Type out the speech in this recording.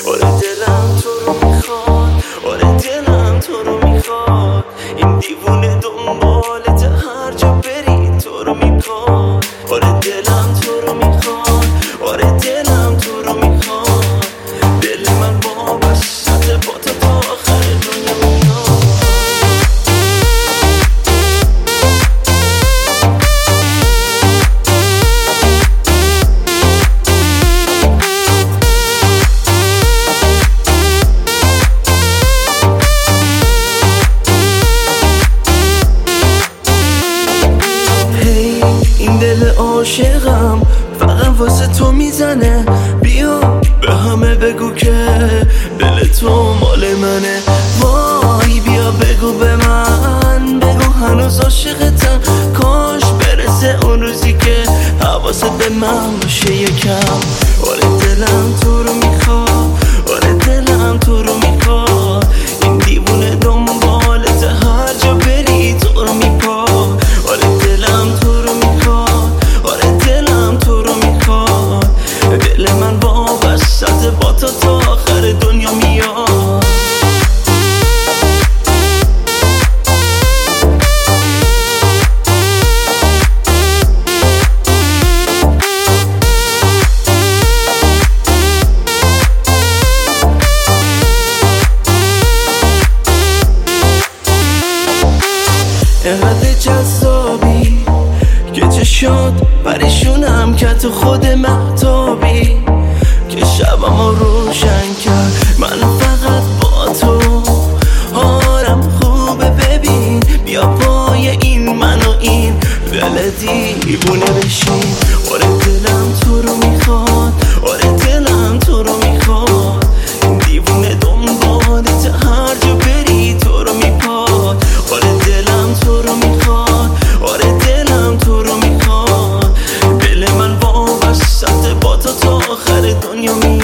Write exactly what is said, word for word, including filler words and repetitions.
آره دلم تو رو میخواد، آره دلم تو رو میخواد. این دیوونه دنبالت هر جا بری تو رو میخواد. آره دلم تو رو میخواد، آره دلم تو رو میخواد. دل من وابسته با تو تا آخر دنیا میاد. این دل عاشقم فقط واسه تو میزنه. بیا به همه بگو که دل تو مال منه. وای بیا بگو به من، بگو هنوز عاشقتم. کاش برسه اون روزی که حواست به من باشه یکم. آره دلم تو رو میخواد، آره دلم تو رو میخواد. این دیوونه دنبالت هر جا بری تو رو میخواد. آره دلم تو رو میخواد، آره دلم تو رو میخواد. دل من وابسته با تو تا آخر دنیا میاد. اینقدر جذابی که چشات پریشونم که تو خود مهتابی، که شبمو روشن کرد من فقط با تو. حالم خوبه ببین، بیا پای این من و این دل دیوونه بشین. آره دلم تو رو میخواد، آره دلم تو رو میخواد. این دیوونه دنبالت هر جا بری تو رو میخواد. آره دلم تو رو میخواد، آره دلم تو رو میخواد. دل من وابسته با تو تا آخر دنیا میاد.